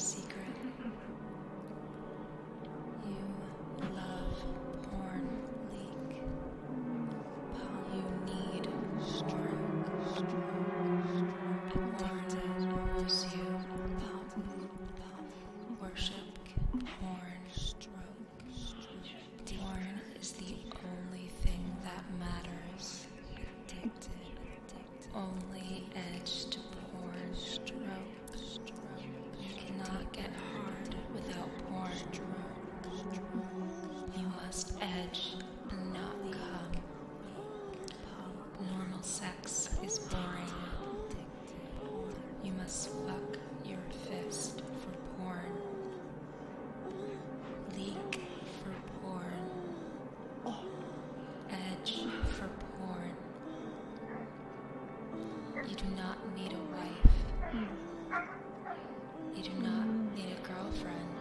secret. You love porn, leak. You need addicted pulls you. Worship porn. Porn is the only thing that matters. Only edge to porn. You cannot get hard without porn. You must edge and not come. Normal sex is boring. You must fuck your fist for porn. Leak for porn. Edge for porn. You do not need a wife. You do not need a girlfriend.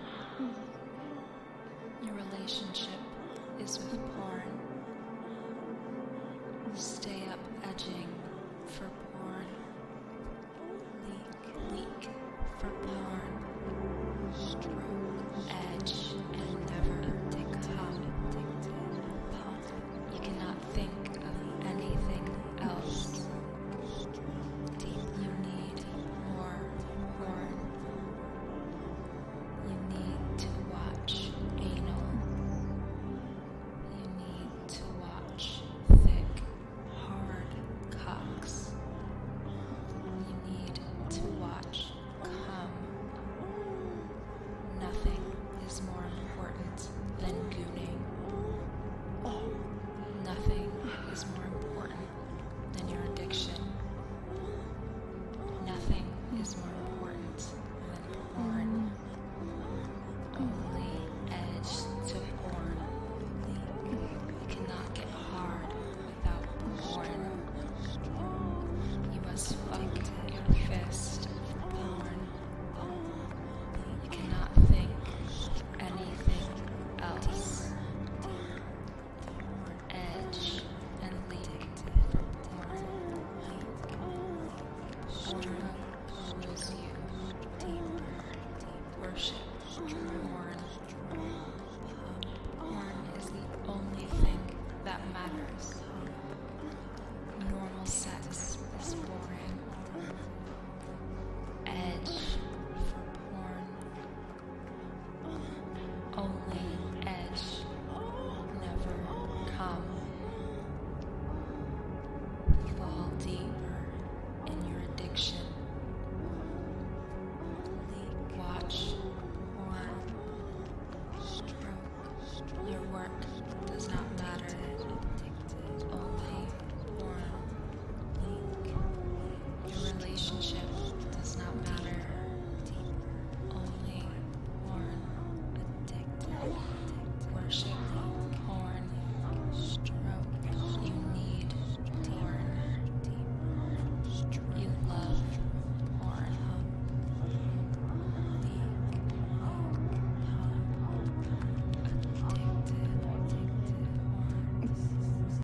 Your relationship is with porn. Stay up edging for porn. Leak for porn. Edge and never come. You cannot think of anything else. You need more porn. You need to watch anal. You need to watch thick, hard cocks. You need to watch cum. Nothing is more important than gooning. Nothing is more important than your addiction. Nothing is more important than porn. Only edge to porn. You cannot get hard without porn. You must fuck your fist for porn. You cannot think anything else. Edge and leak for porn. Porn pulls you deeper. Worship.